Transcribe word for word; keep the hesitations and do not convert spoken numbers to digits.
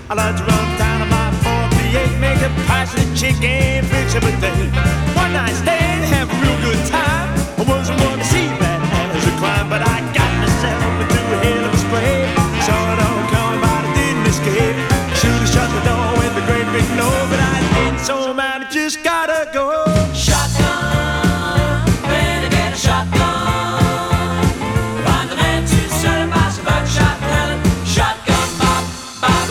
I like to run down on my four B eight, make a passionate chicken fix every day. One night stand, have a real good time. I wasn't one to see that as a crime, but I got myself into a hell of a scrape. Saw it all coming, but I didn't escape. Should've shut the door with the great big no, but I did so mad.